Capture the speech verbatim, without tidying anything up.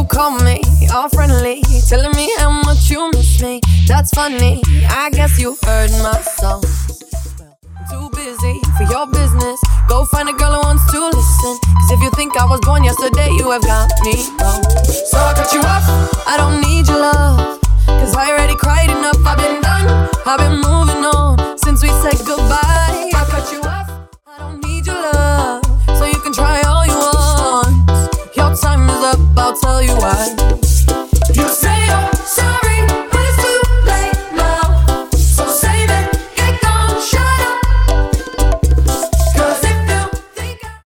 call me all friendly, telling me how much you miss me. That's funny, I guess you heard my song. Too busy for your business. Go find a girl who wants to listen. Cause if you think I was born yesterday, you have got me wrong. So I cut you off, I don't need your love. Cause I already cried enough, I've been done, I've been moving on since we said goodbye. I cut you off, I don't need your love. So you can try all you want. Your time is up, I'll tell you why.